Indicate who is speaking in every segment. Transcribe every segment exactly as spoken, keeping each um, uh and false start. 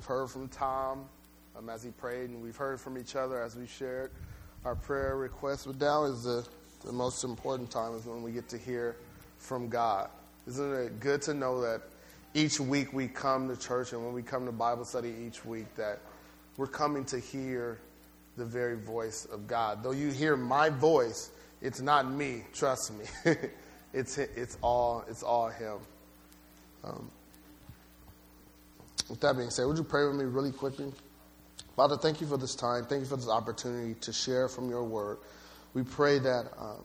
Speaker 1: We've heard from Tom um, as he prayed, and we've heard from each other as we shared our prayer requests. But now is the, the most important time is when we get to hear from God. Isn't it good to know that each week we come to church, and when we come to Bible study each week, that we're coming to hear the very voice of God. Though you hear my voice, it's not me, trust me. it's it's all it's all him. Um, with that being said, would you pray with me really quickly? Father, thank you for this time. Thank you for this opportunity to share from your word. We pray that um,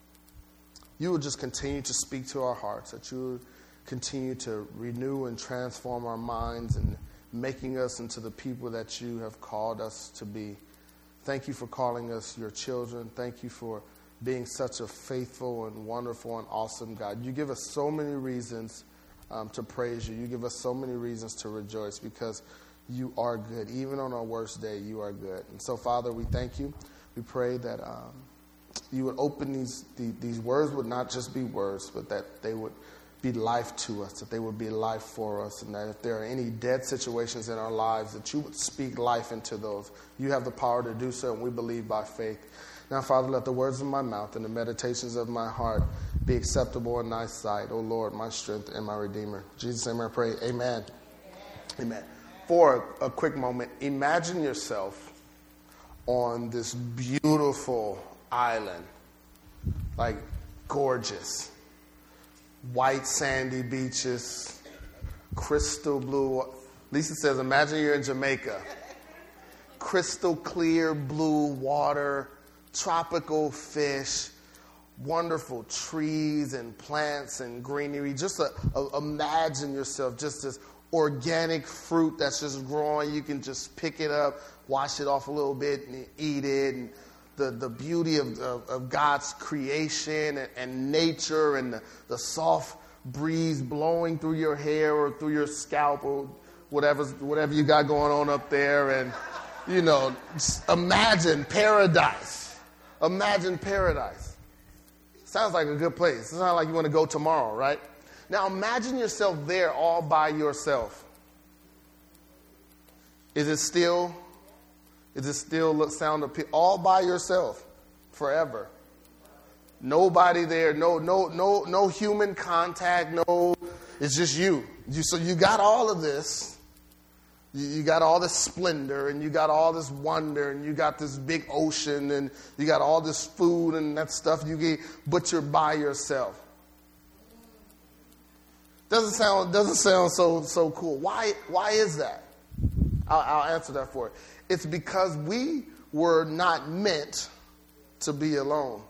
Speaker 1: you would just continue to speak to our hearts, that you would continue to renew and transform our minds and making us into the people that you have called us to be. Thank you for calling us your children. Thank you for being such a faithful and wonderful and awesome God. You give us so many reasons um, to praise you. You give us so many reasons to rejoice because you are good. Even on our worst day, you are good. And so, Father, we thank you. We pray that um, you would open these, the, these words would not just be words, but that they would be life to us, that they would be life for us, and that if there are any dead situations in our lives, that you would speak life into those. You have the power to do so, and we believe by faith. Now, Father, let the words of my mouth and the meditations of my heart be acceptable in thy sight, O Lord, my strength and my Redeemer. In Jesus' name I pray, amen. Amen. Amen. For a, a quick moment, imagine yourself on this beautiful island, like gorgeous, white sandy beaches, crystal blue. Lisa says, imagine you're in Jamaica. Crystal clear blue water, tropical fish, wonderful trees and plants and greenery. Just a, a, imagine yourself just this organic fruit that's just growing. You can just pick it up, wash it off a little bit, and eat it. And the, the beauty of, of, of God's creation and, and nature and the, the soft breeze blowing through your hair or through your scalp or whatever, whatever you got going on up there. And, you know, imagine paradise. Imagine paradise. Sounds like a good place. It sounds like you want to go tomorrow, right? Now imagine yourself there all by yourself. Is it still, is it still look, sound appeal? All by yourself, forever. Nobody there, no, no, no, no human contact, no, it's just you. you so you got all of this. You, you got all this splendor, and you got all this wonder, and you got this big ocean, and you got all this food and that stuff you get, but you're by yourself. Doesn't sound doesn't sound so so cool. Why why is that? I'll, I'll answer that for you. It's because we were not meant to be alone.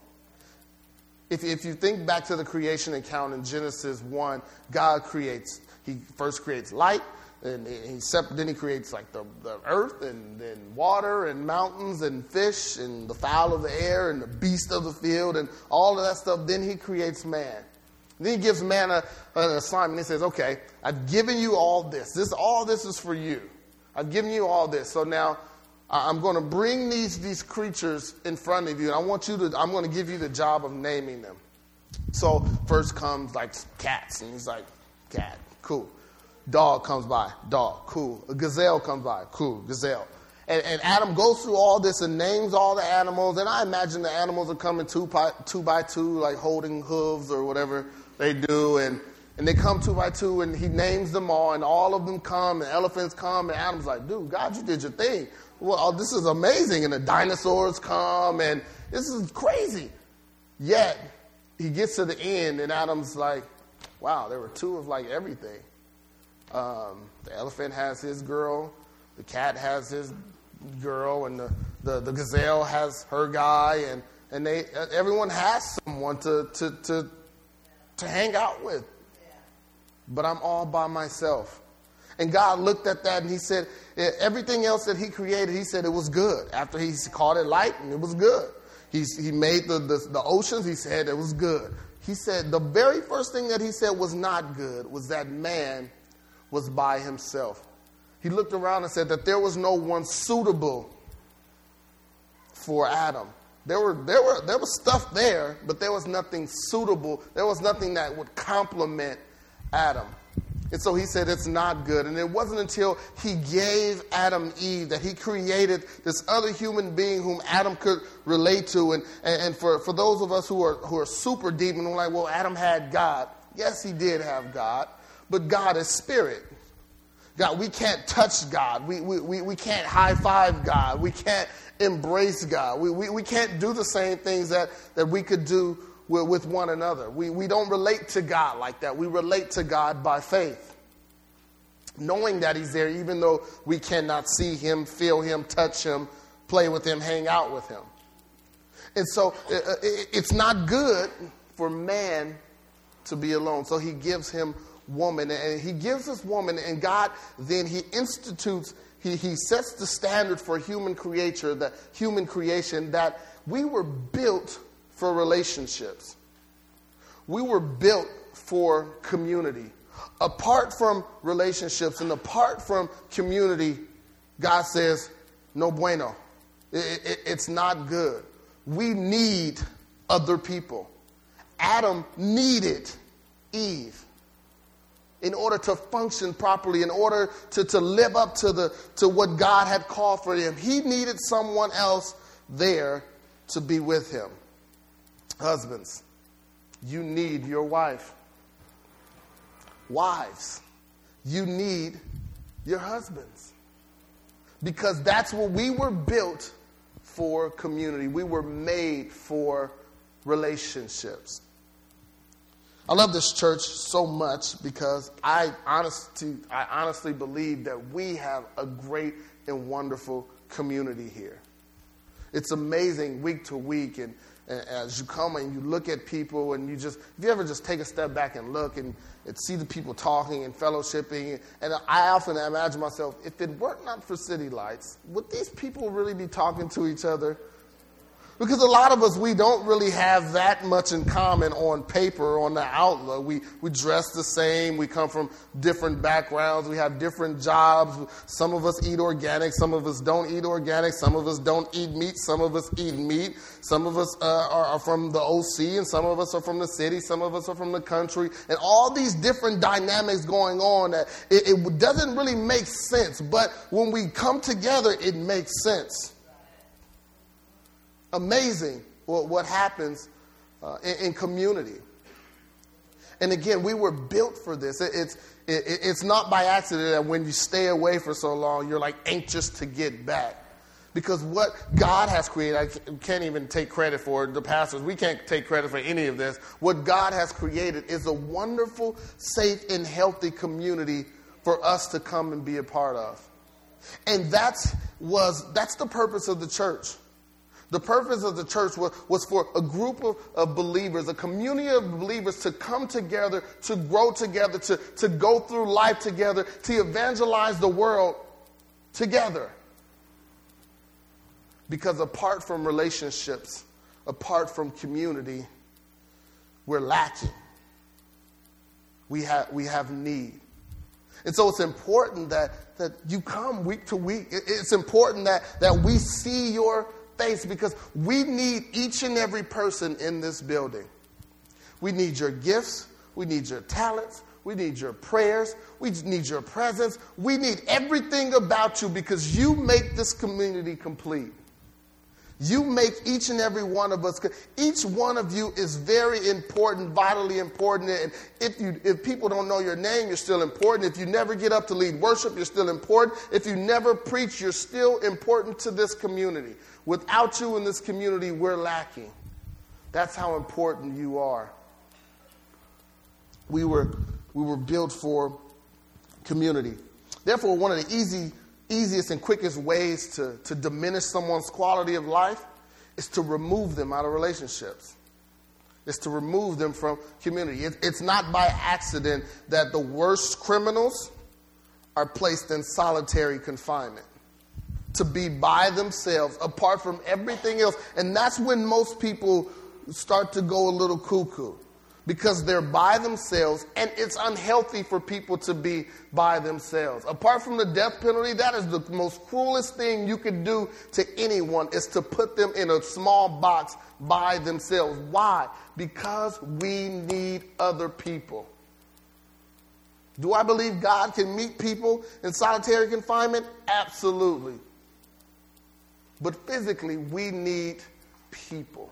Speaker 1: If if you think back to the creation account in Genesis one, God creates. He first creates light, and he then he creates like the, the earth, and then water, and mountains, and fish, and the fowl of the air, and the beast of the field, and all of that stuff. Then he creates man. Then he gives man a, an assignment. He says, okay, I've given you all this. This all this is for you. I've given you all this. So now I'm going to bring these, these creatures in front of you, and I want you to, I'm going to give you the job of naming them. So first comes like cats, and he's like, cat, cool. Dog comes by, dog, cool. A gazelle comes by, cool, gazelle. And, and Adam goes through all this and names all the animals, and I imagine the animals are coming two by two, by two like holding hooves or whatever they do, and, and they come two by two, and he names them all, and all of them come, and elephants come, and Adam's like, dude, God, you did your thing. Well, this is amazing, and the dinosaurs come, and this is crazy. Yet, he gets to the end, and Adam's like, wow, there were two of like everything. Um, the elephant has his girl, the cat has his girl, and the, the, the gazelle has her guy, and, and they everyone has someone to to to, to hang out with. But I'm all by myself. And God looked at that and he said, everything else that he created, he said it was good. After he called it light, and it was good. He's, he made the, the, the oceans, he said it was good. He said the very first thing that he said was not good was that man was by himself. He looked around and said that there was no one suitable for Adam. There were there were there was stuff there, but there was nothing suitable. There was nothing that would complement Adam. And so he said it's not good. And it wasn't until he gave Adam Eve that he created this other human being whom Adam could relate to. And, and, and for, for those of us who are, who are super deep and we're like, well, Adam had God. Yes, he did have God. But God is spirit. God, we can't touch God. We, we, we, we can't high-five God. We can't embrace God. We, we, we can't do the same things that, that we could do with, with one another. We, we don't relate to God like that. We relate to God by faith, knowing that he's there even though we cannot see him, feel him, touch him, play with him, hang out with him. And so it, it, it's not good for man to be alone. So he gives him woman, and he gives this woman, and God then he institutes, he, he sets the standard for human creature, the human creation, that we were built for relationships. We were built for community. Apart from relationships and apart from community, God says, no bueno. It, it, it's not good. We need other people. Adam needed Eve in order to function properly, in order to, to live up to the to what God had called for him. He needed someone else there to be with him. Husbands, you need your wife. Wives, you need your husbands. Because that's what we were built for, community. We were made for relationships. I love this church so much because I honestly, I honestly believe that we have a great and wonderful community here. It's amazing week to week, and, and as you come and you look at people and you just, if you ever just take a step back and look and, and see the people talking and fellowshipping, and I often imagine myself, if it were not for City Lights, would these people really be talking to each other? Because a lot of us, we don't really have that much in common on paper or on the outlook. We we dress the same. We come from different backgrounds. We have different jobs. Some of us eat organic. Some of us don't eat organic. Some of us don't eat meat. Some of us eat meat. Some of us uh, are, are from the O C, and some of us are from the city. Some of us are from the country. And all these different dynamics going on that it, it doesn't really make sense. But when we come together, it makes sense. Amazing what, what happens uh, in, in community. And again, we were built for this. It, it's, it, it's not by accident that when you stay away for so long, you're like anxious to get back. Because what God has created, I can't even take credit for it. The pastors, we can't take credit for any of this. What God has created is a wonderful, safe, and healthy community for us to come and be a part of. And that's, was, that's the purpose of the church. The purpose of the church was, was for a group of, of believers, a community of believers to come together, to grow together, to, to go through life together, to evangelize the world together. Because apart from relationships, apart from community, we're lacking. We have, we have need. And so it's important that, that you come week to week. It's important that, that we see your face, because we need each and every person in this building. We need your gifts. We need your talents. We need your prayers. We need your presence. We need everything about you, because you make this community complete. You make each and every one of us. Each one of you is very important, vitally important. And if you, if people don't know your name, you're still important. If you never get up to lead worship, you're still important. If you never preach, you're still important to this community. Without you in this community, we're lacking. That's how important you are. We were, we were built for community. Therefore, one of the easy easiest and quickest ways to, to diminish someone's quality of life is to remove them out of relationships. It's to remove them from community. It, it's not by accident that the worst criminals are placed in solitary confinement, to be by themselves, apart from everything else. And that's when most people start to go a little cuckoo, because they're by themselves, and it's unhealthy for people to be by themselves. Apart from the death penalty, that is the most cruelest thing you could do to anyone, is to put them in a small box by themselves. Why? Because we need other people. Do I believe God can meet people in solitary confinement? Absolutely. But physically, we need people.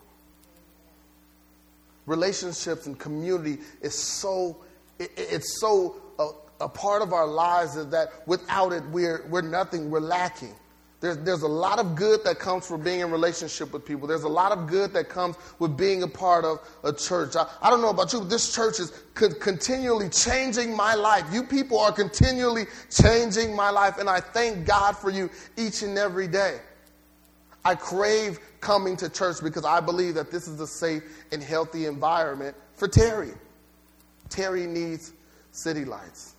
Speaker 1: Relationships and community is so, it, it's so a, a part of our lives that without it, we're, we're nothing, we're lacking. There's, there's a lot of good that comes from being in relationship with people. There's a lot of good that comes with being a part of a church. I, I don't know about you, but this church is co- continually changing my life. You people are continually changing my life, and I thank God for you each and every day. I crave coming to church because I believe that this is a safe and healthy environment for Terry. Terry needs City Lights.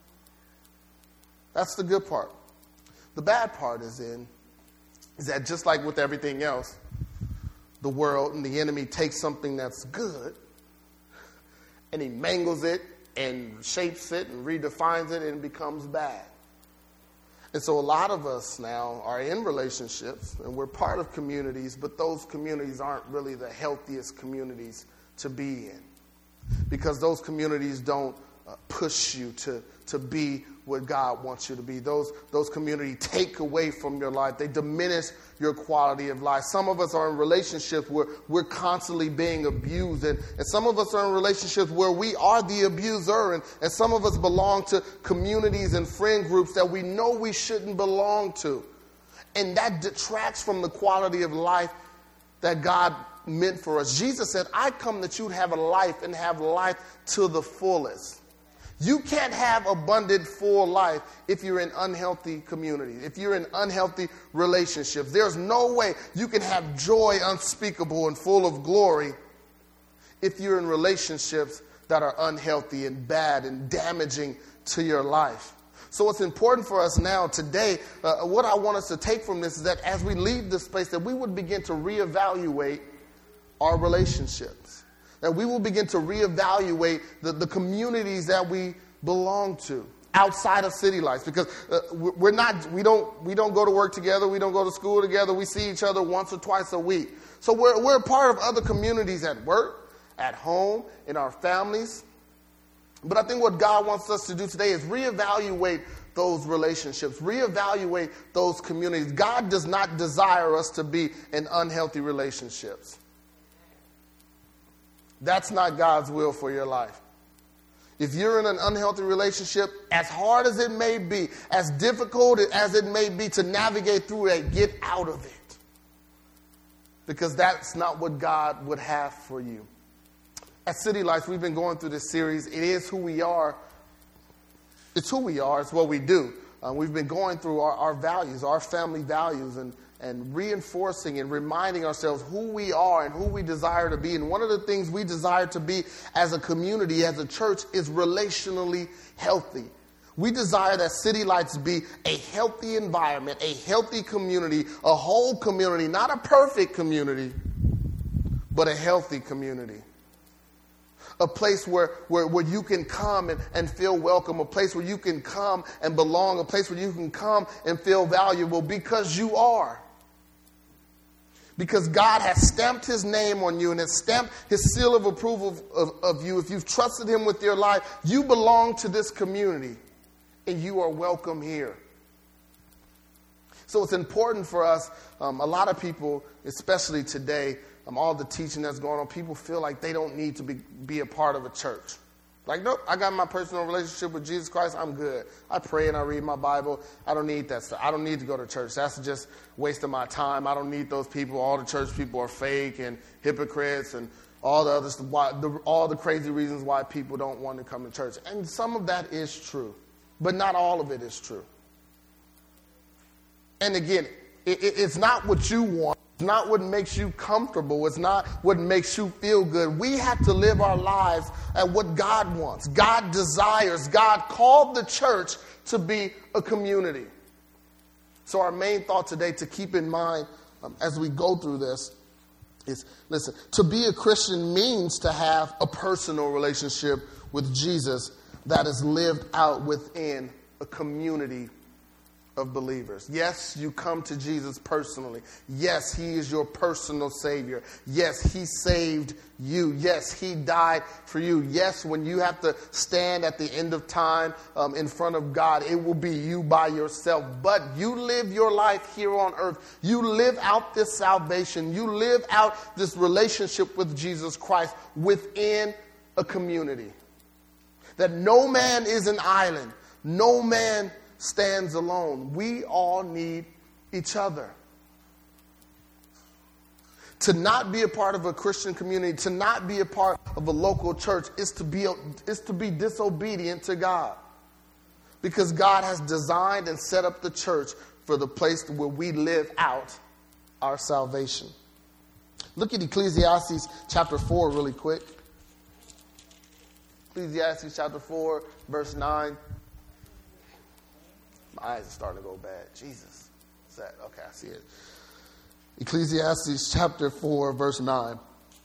Speaker 1: That's the good part. The bad part is in is that just like with everything else, the world and the enemy takes something that's good and he mangles it and shapes it and redefines it and it becomes bad. And so a lot of us now are in relationships and we're part of communities, but those communities aren't really the healthiest communities to be in because those communities don't uh, push you to, to be what God wants you to be. Those, those communities take away from your life. They diminish your quality of life. Some of us are in relationships where we're constantly being abused. And, and some of us are in relationships where we are the abuser. And, and some of us belong to communities and friend groups that we know we shouldn't belong to. And that detracts from the quality of life that God meant for us. Jesus said, I come that you'd have a life and have life to the fullest. You can't have abundant, full life if you're in unhealthy community, if you're in unhealthy relationships. There's no way you can have joy unspeakable and full of glory if you're in relationships that are unhealthy and bad and damaging to your life. So it's important for us now today, uh, what I want us to take from this is that as we leave this place, that we would begin to reevaluate our relationships. That we will begin to reevaluate the, the communities that we belong to outside of City Lights, because uh, we're not, we don't, we don't go to work together, we don't go to school together, we see each other once or twice a week. So we're we're a part of other communities at work, at home, in our families. But I think what God wants us to do today is reevaluate those relationships, reevaluate those communities. God does not desire us to be in unhealthy relationships. That's not God's will for your life. If you're in an unhealthy relationship, as hard as it may be, as difficult as it may be to navigate through it, get out of it. Because that's not what God would have for you. At City Lights, we've been going through this series. It is who we are. It's who we are. It's what we do. Uh, we've been going through our, our values, our family values, and and reinforcing and reminding ourselves who we are and who we desire to be. And one of the things we desire to be as a community, as a church, is relationally healthy. We desire that City Lights be a healthy environment, a healthy community, a whole community, not a perfect community, but a healthy community. A place where, where, where you can come and, and feel welcome, a place where you can come and belong, a place where you can come and feel valuable because you are. Because God has stamped his name on you and has stamped his seal of approval of, of, of you. If you've trusted him with your life, you belong to this community and you are welcome here. So it's important for us, um, a lot of people, especially today, um, all the teaching that's going on, people feel like they don't need to be, be a part of a church. Like, nope, I got my personal relationship with Jesus Christ. I'm good. I pray and I read my Bible. I don't need that stuff. I don't need to go to church. That's just wasting my time. I don't need those people. All the church people are fake and hypocrites and all the other stuff, why, the, all the crazy reasons why people don't want to come to church. And some of that is true, but not all of it is true. And again, it, it, it's not what you want. It's not what makes you comfortable. It's not what makes you feel good. We have to live our lives at what God wants. God desires. God called the church to be a community. So our main thought today to keep in mind um, as we go through this is, listen, to be a Christian means to have a personal relationship with Jesus that is lived out within a community of believers. Yes, you come to Jesus personally. Yes, he is your personal Savior. Yes, he saved you. Yes, he died for you. Yes, when you have to stand at the end of time um, in front of God, it will be you by yourself. But you live your life here on earth. You live out this salvation. You live out this relationship with Jesus Christ within a community. That no man is an island. No man stands alone. We all need each other. To not be a part of a Christian community, to not be a part of a local church, is to be, is to be disobedient to God. Because God has designed and set up the church for the place where we live out our salvation. Look at Ecclesiastes chapter four really quick. Ecclesiastes chapter four, verse nine. My eyes are starting to go bad. Jesus. What's that? Okay, I see it. Ecclesiastes chapter four, verse nine.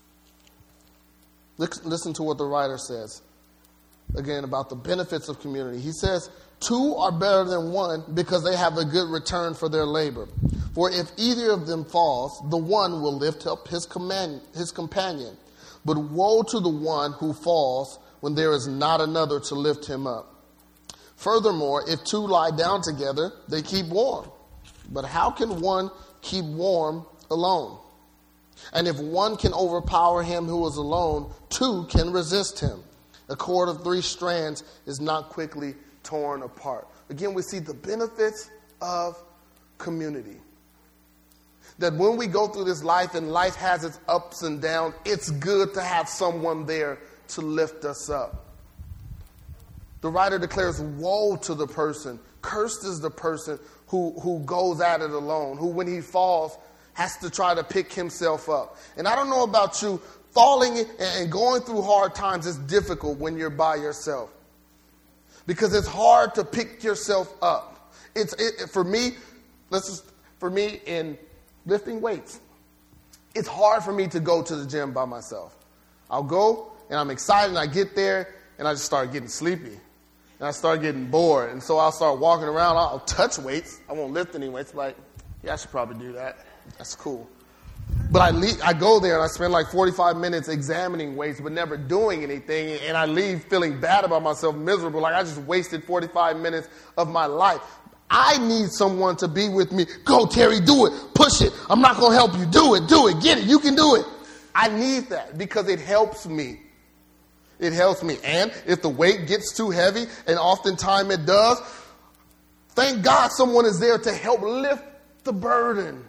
Speaker 1: Listen to what the writer says. Again, about the benefits of community. He says, two are better than one because they have a good return for their labor. For if either of them falls, the one will lift up his, command, his companion. But woe to the one who falls when there is not another to lift him up. Furthermore, if two lie down together, they keep warm. But how can one keep warm alone? And if one can overpower him who is alone, two can resist him. A cord of three strands is not quickly torn apart. Again, we see the benefits of community. That when we go through this life and life has its ups and downs, it's good to have someone there to lift us up. The writer declares woe to the person. Cursed is the person who, who goes at it alone, who when he falls has to try to pick himself up. And I don't know about you, falling and going through hard times is difficult when you're by yourself. Because it's hard to pick yourself up. It's it, for me, let's just, for me in lifting weights, it's hard for me to go to the gym by myself. I'll go and I'm excited and I get there and I just start getting sleepy. And I start getting bored. And so I'll start walking around. I'll touch weights. I won't lift any weights. Like, yeah, I should probably do that. That's cool. But I leave, I go there and I spend like forty-five minutes examining weights but never doing anything. And I leave feeling bad about myself, miserable. Like I just wasted forty-five minutes of my life. I need someone to be with me. Go, Terry, do it. Push it. I'm not going to help you. Do it. Do it. Get it. You can do it. I need that because it helps me. It helps me. And if the weight gets too heavy, and oftentimes it does, thank God someone is there to help lift the burden.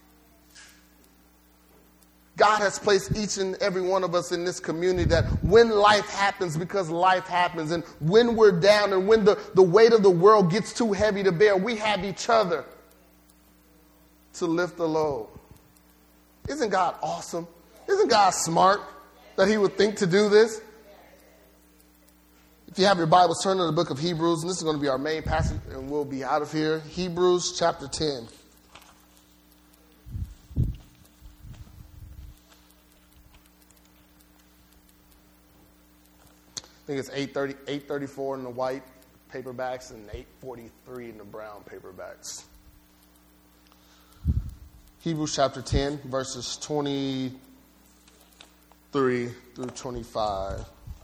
Speaker 1: God has placed each and every one of us in this community that when life happens, because life happens, and when we're down and when the, the weight of the world gets too heavy to bear, we have each other to lift the load. Isn't God awesome? Isn't God smart that he would think to do this? If you have your Bibles, turn to the book of Hebrews, and this is going to be our main passage, and we'll be out of here. Hebrews chapter ten. I think it's eight thirty, eight thirty-four in the white paperbacks and eight forty-three in the brown paperbacks. Hebrews chapter ten, verses twenty-three through twenty-five.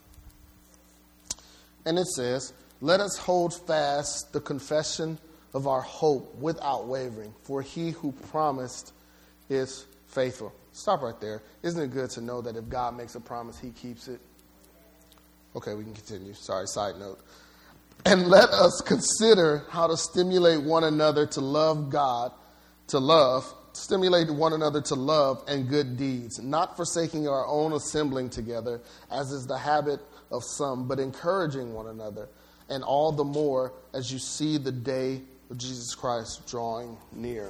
Speaker 1: And it says, let us hold fast the confession of our hope without wavering, for he who promised is faithful. Stop right there. Isn't it good to know that if God makes a promise, he keeps it? Okay, we can continue. Sorry, side note. And let us consider how to stimulate one another to love God, to love, stimulate one another to love and good deeds, not forsaking our own assembling together, as is the habit of some, but encouraging one another, and all the more as you see the day of Jesus Christ drawing near.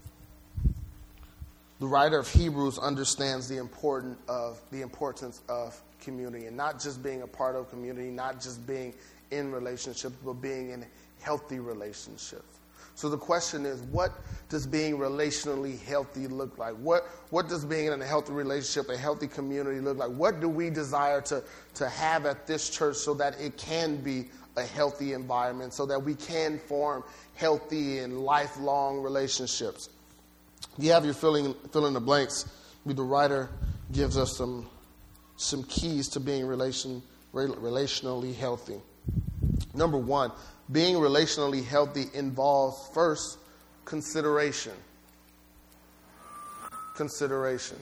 Speaker 1: The writer of Hebrews understands the important of the importance of community, and not just being a part of community, not just being in relationships, but being in healthy relationships. So the question is, what does being relationally healthy look like? What what does being in a healthy relationship, a healthy community look like? What do we desire to, to have at this church so that it can be a healthy environment so that we can form healthy and lifelong relationships. If you have your filling, fill in the blanks, the writer gives us some, some keys to being relation, relationally healthy. Number one, being relationally healthy involves, first, consideration. Consideration.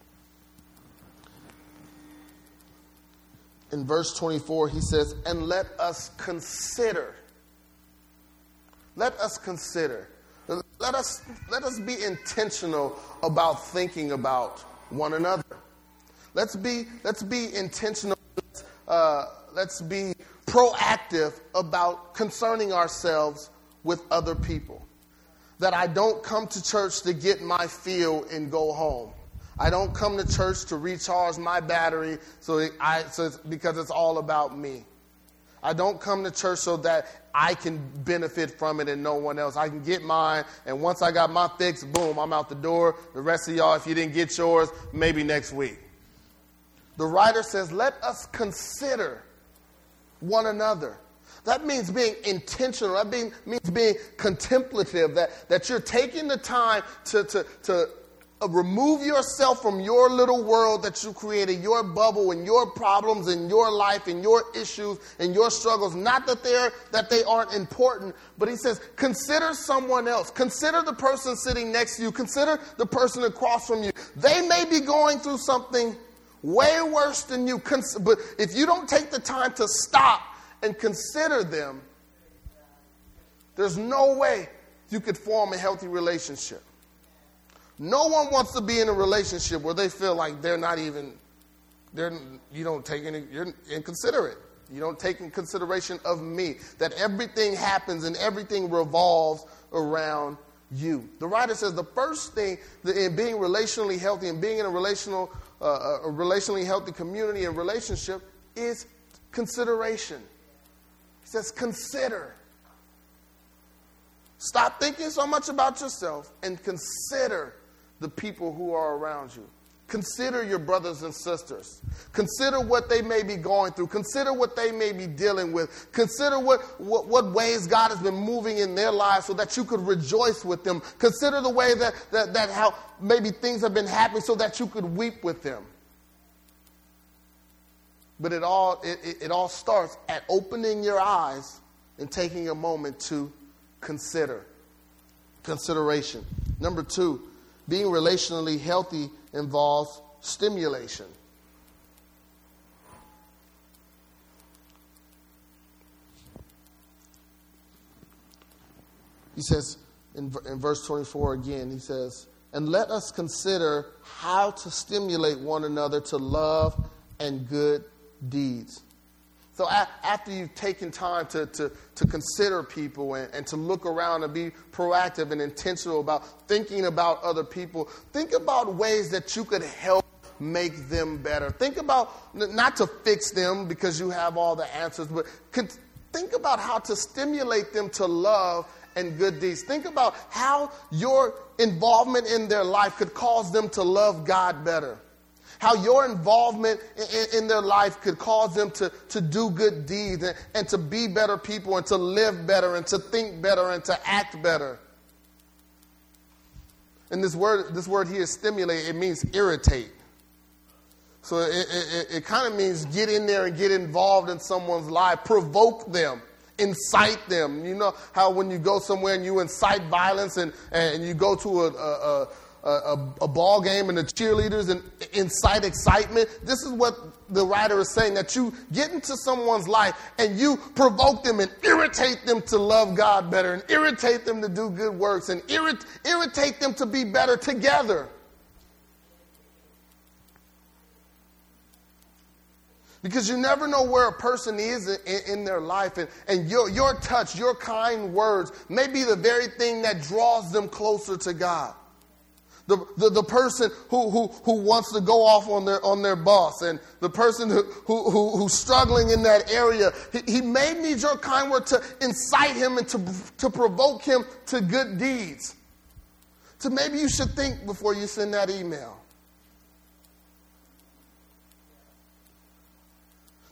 Speaker 1: In verse twenty-four, he says, and let us consider. Let us consider. Let us, let us be intentional about thinking about one another. Let's be, let's be intentional. Uh, let's be proactive about concerning ourselves with other people. That I don't come to church to get my fill and go home. I don't come to church to recharge my battery so I so it's, because it's all about me. I don't come to church so that I can benefit from it and no one else. I can get mine, and once I got my fix, boom, I'm out the door. The rest of y'all, if you didn't get yours, maybe next week. The writer says, let us consider one another. That means being intentional. That being, means being contemplative, that, that you're taking the time to, to, to uh, remove yourself from your little world that you created, your bubble and your problems and your life and your issues and your struggles. Not that they're that they aren't important, but he says, consider someone else. Consider the person sitting next to you. Consider the person across from you. They may be going through something way worse than you. But if you don't take the time to stop and consider them, there's no way you could form a healthy relationship. No one wants to be in a relationship where they feel like they're not even, they're, you don't take any, you're inconsiderate. You don't take in consideration of me, that everything happens and everything revolves around you. The writer says the first thing in being relationally healthy and being in a relational, uh, a relationally healthy community and relationship is consideration. He says, consider. Stop thinking so much about yourself and consider the people who are around you. Consider your brothers and sisters. Consider what they may be going through. Consider what they may be dealing with. Consider what, what, what ways God has been moving in their lives so that you could rejoice with them. Consider the way that, that, that how maybe things have been happening so that you could weep with them. But it all it, it, it all starts at opening your eyes and taking a moment to consider. Consideration. Number two, being relationally healthy involves stimulation. He says in, in verse twenty-four again, he says, and let us consider how to stimulate one another to love and good deeds. So a- after you've taken time to, to, to consider people and, and to look around and be proactive and intentional about thinking about other people, think about ways that you could help make them better. Think about, not to fix them because you have all the answers, but could, think about how to stimulate them to love and good deeds. Think about how your involvement in their life could cause them to love God better. How your involvement in, in their life could cause them to, to do good deeds and, and to be better people and to live better and to think better and to act better. And this word, this word here, stimulate, it means irritate. So it, it, it kind of means get in there and get involved in someone's life, provoke them, incite them. You know how when you go somewhere and you incite violence and, and you go to a, a, a A, a ball game and the cheerleaders and incite excitement. This is what the writer is saying, that you get into someone's life and you provoke them and irritate them to love God better and irritate them to do good works and irrit- irritate them to be better together. Because you never know where a person is in, in their life, and, and your, your touch, your kind words may be the very thing that draws them closer to God. The, the the person who, who who wants to go off on their on their boss, and the person who, who, who who's struggling in that area, he, he may need your kind word to incite him and to to provoke him to good deeds. So maybe you should think before you send that email.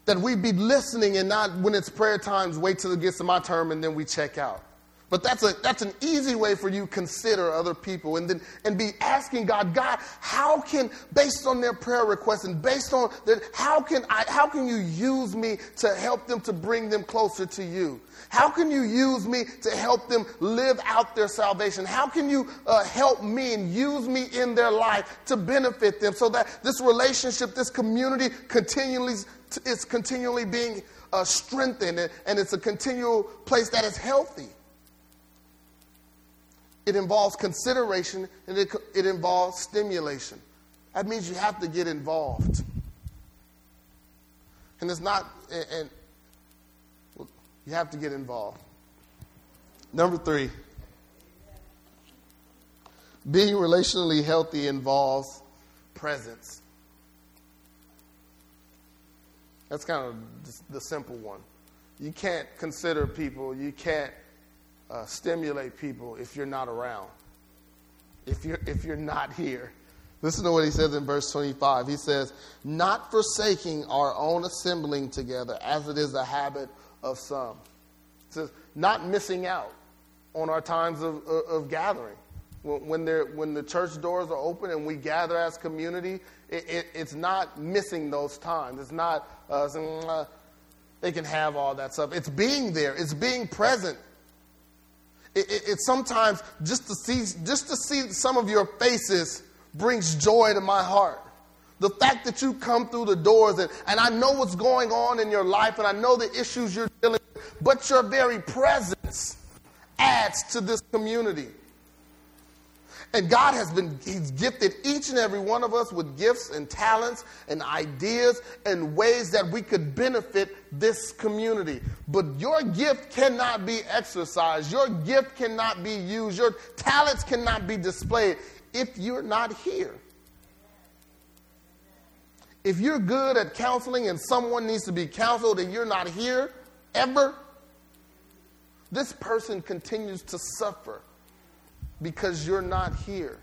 Speaker 1: That we be listening and not, when it's prayer times, wait till it gets to my turn and then we check out. But that's a that's an easy way for you to consider other people and then and be asking God, God, how can, based on their prayer requests and based on that, how can I how can you use me to help them, to bring them closer to you? How can you use me to help them live out their salvation? How can you uh, help me and use me in their life to benefit them so that this relationship, this community continually is continually being uh, strengthened and, and it's a continual place that is healthy? It involves consideration and it, it involves stimulation. That means you have to get involved. And it's not, and, and you have to get involved. Number three, being relationally healthy involves presence. That's kind of the simple one. You can't consider people, you can't Uh, stimulate people if you're not around, if you're if you're not here. Listen to what he says in verse twenty-five. He says, not forsaking our own assembling together, as it is a habit of some. It says, not missing out on our times of, of, of gathering. When, when the church doors are open and we gather as community, it, it, it's not missing those times. It's not, uh, saying, uh, they can have all that stuff. It's being there. It's being present. It, it, it sometimes just to see just to see some of your faces brings joy to my heart. The fact that you come through the doors and, and I know what's going on in your life and I know the issues you're dealing with, but your very presence adds to this community. And God has been, he's gifted each and every one of us with gifts and talents and ideas and ways that we could benefit this community. But your gift cannot be exercised. Your gift cannot be used. Your talents cannot be displayed if you're not here. If you're good at counseling and someone needs to be counseled and you're not here ever, this person continues to suffer. Because you're not here.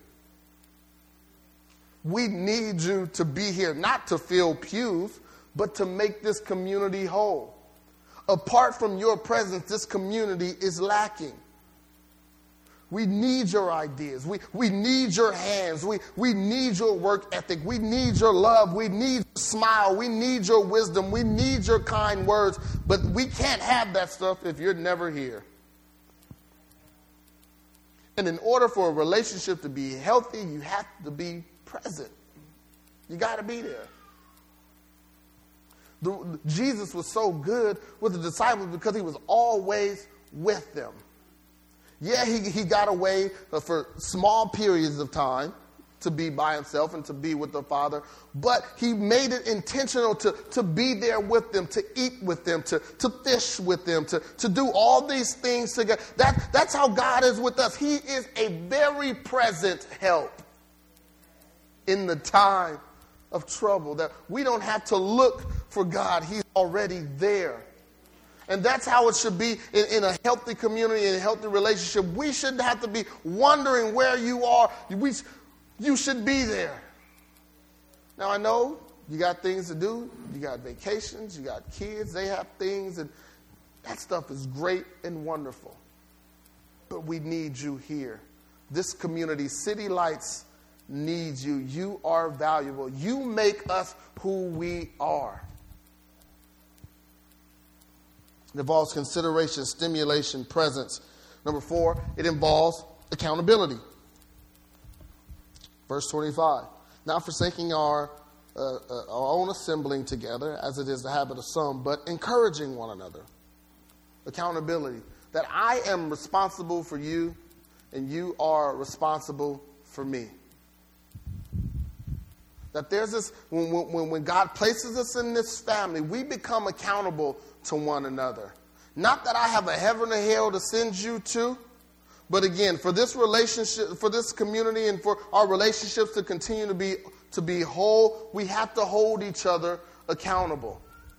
Speaker 1: We need you to be here, not to fill pews, but to make this community whole. Apart from your presence, this community is lacking. We need your ideas. We, we need your hands. We, we need your work ethic. We need your love. We need your smile. We need your wisdom. We need your kind words. But we can't have that stuff if you're never here. And in order for a relationship to be healthy, you have to be present. You got to be there. The, Jesus was so good with the disciples because he was always with them. Yeah, he, he got away for small periods of time to be by himself and to be with the Father, but he made it intentional to, to be there with them, to eat with them, to, to fish with them, to, to do all these things together. That, that's how God is with us. He is a very present help in the time of trouble, that we don't have to look for God. He's already there. And that's how it should be in, in a healthy community, in a healthy relationship. We shouldn't have to be wondering where you are. We You should be there. Now, I know you got things to do. You got vacations. You got kids. They have things. And that stuff is great and wonderful. But we need you here. This community, City Lights, needs you. You are valuable. You make us who we are. It involves consideration, stimulation, presence. Number four, it involves accountability. Verse twenty-five, not forsaking our, uh, uh, our own assembling together, as it is the habit of some, but encouraging one another. Accountability. That I am responsible for you, and you are responsible for me. That there's this, when, when, when God places us in this family, we become accountable to one another. Not that I have a heaven or hell to send you to, but again, for this relationship, for this community, and for our relationships to continue to be to be whole, we have to hold each other accountable.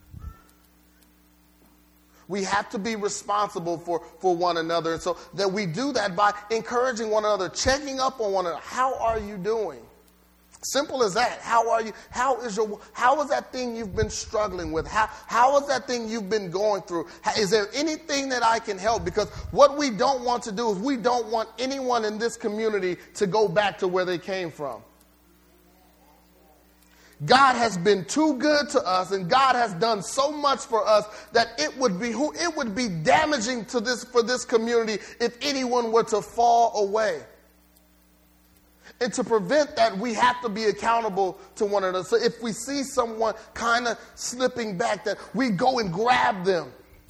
Speaker 1: We have to be responsible for, for one another. And so that we do that by encouraging one another, checking up on one another. How are you doing? Simple as that. How are you? How is your? How is that thing you've been struggling with? How how is that thing you've been going through? Is there anything that I can help? Because what we don't want to do is we don't want anyone in this community to go back to where they came from. God has been too good to us, and God has done so much for us that it would be it would be damaging to this for this community if anyone were to fall away. And to prevent that, we have to be accountable to one another. So if we see someone kind of slipping back, that we go and grab them.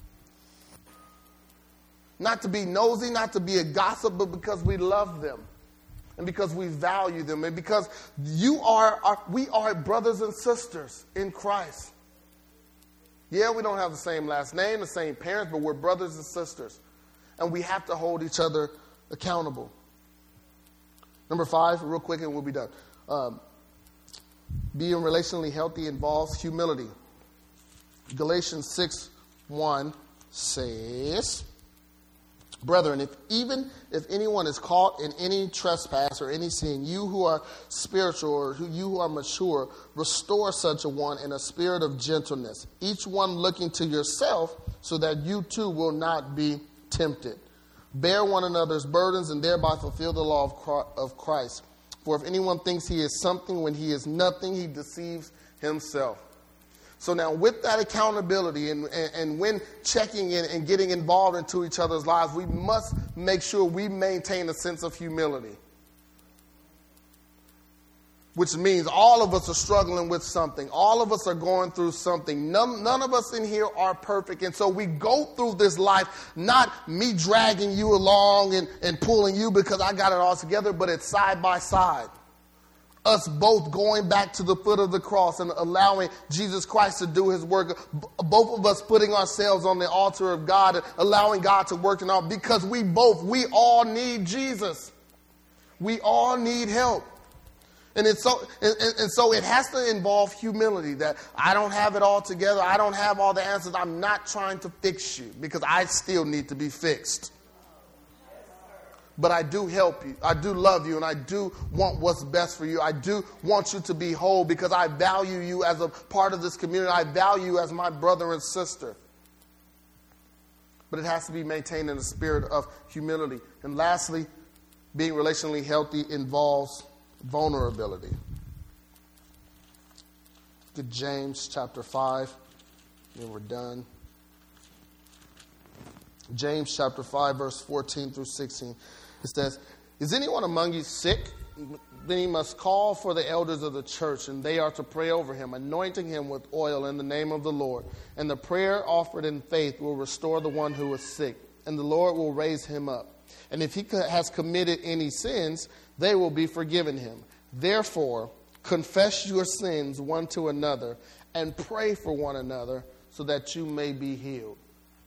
Speaker 1: Not to be nosy, not to be a gossip, but because we love them. And because we value them. And because you are, our, we are brothers and sisters in Christ. Yeah, we don't have the same last name, the same parents, but we're brothers and sisters. And we have to hold each other accountable. Number five, real quick and we'll be done. Um, being relationally healthy involves humility. Galatians six one says, brethren, if even if anyone is caught in any trespass or any sin, you who are spiritual or who you who are mature, restore such a one in a spirit of gentleness, each one looking to yourself so that you too will not be tempted. Bear one another's burdens and thereby fulfill the law of Christ. For if anyone thinks he is something when he is nothing, he deceives himself. So now with that accountability and, and, and when checking in and getting involved into each other's lives, we must make sure we maintain a sense of humility. Which means all of us are struggling with something. All of us are going through something. None, none of us in here are perfect. And so we go through this life, not me dragging you along and, and pulling you because I got it all together, but it's side by side. Us both going back to the foot of the cross and allowing Jesus Christ to do his work. Both of us putting ourselves on the altar of God and allowing God to work in our, because we both, we all need Jesus. We all need help. And it's so, and, and so it has to involve humility, that I don't have it all together. I don't have all the answers. I'm not trying to fix you because I still need to be fixed. But I do help you. I do love you, and I do want what's best for you. I do want you to be whole because I value you as a part of this community. I value you as my brother and sister. But it has to be maintained in a spirit of humility. And lastly, being relationally healthy involves vulnerability. Look at James chapter five, and we're done. James chapter five, verse fourteen through sixteen. It says, is anyone among you sick? Then he must call for the elders of the church, and they are to pray over him, anointing him with oil in the name of the Lord. And the prayer offered in faith will restore the one who is sick, and the Lord will raise him up. And if he has committed any sins, they will be forgiven him. Therefore, confess your sins one to another and pray for one another so that you may be healed.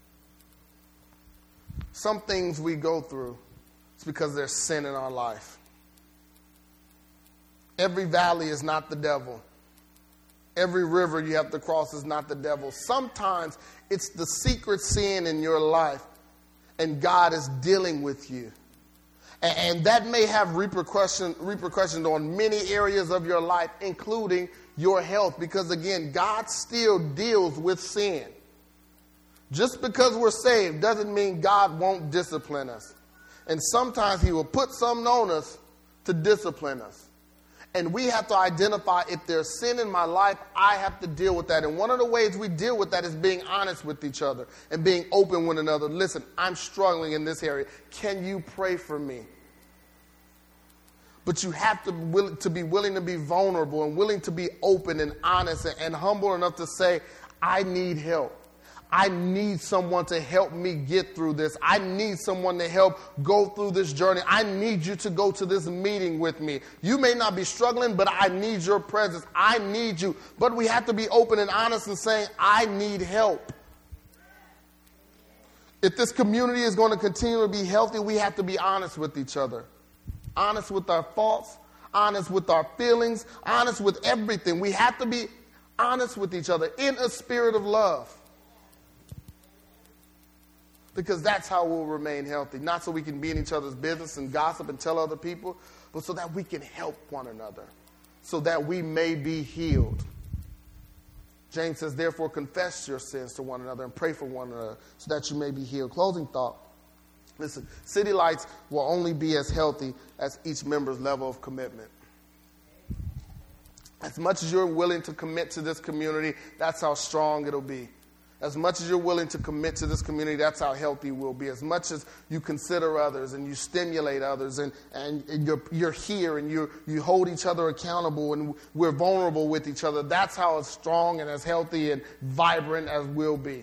Speaker 1: Some things we go through, it's because there's sin in our life. Every valley is not the devil. Every river you have to cross is not the devil. Sometimes it's the secret sin in your life, and God is dealing with you. And that may have repercussion, repercussions on many areas of your life, including your health. Because again, God still deals with sin. Just because we're saved doesn't mean God won't discipline us. And sometimes he will put something on us to discipline us. And we have to identify if there's sin in my life, I have to deal with that. And one of the ways we deal with that is being honest with each other and being open with one another. Listen, I'm struggling in this area. Can you pray for me? But you have to, will, to be willing to be vulnerable and willing to be open and honest and, and humble enough to say, I need help. I need someone to help me get through this. I need someone to help go through this journey. I need you to go to this meeting with me. You may not be struggling, but I need your presence. I need you. But we have to be open and honest and saying, I need help. If this community is going to continue to be healthy, we have to be honest with each other. Honest with our faults, honest with our feelings, honest with everything. We have to be honest with each other in a spirit of love. Because that's how we'll remain healthy. Not so we can be in each other's business and gossip and tell other people, but so that we can help one another. so that we may be healed. James says, therefore, confess your sins to one another and pray for one another so that you may be healed. Closing thought. Listen, City Lights will only be as healthy as each member's level of commitment. As much as you're willing to commit to this community, that's how strong it'll be. As much as you're willing to commit to this community, that's how healthy we'll be. As much as you consider others and you stimulate others and, and, and you're, you're here and you you hold each other accountable and we're vulnerable with each other, that's how as strong and as healthy and vibrant as we'll be.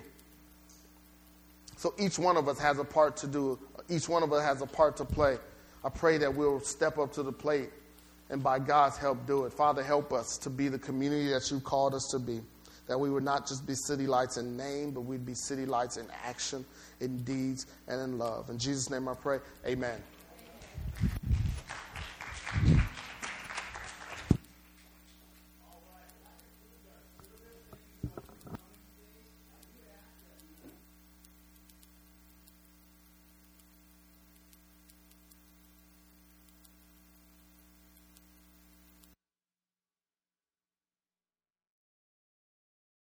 Speaker 1: So each one of us has a part to do. Each one of us has a part to play. I pray that we'll step up to the plate and by God's help do it. Father, help us to be the community that you've called us to be. That we would not just be City Lights in name, but we'd be City Lights in action, in deeds, and in love. In Jesus' name I pray, amen.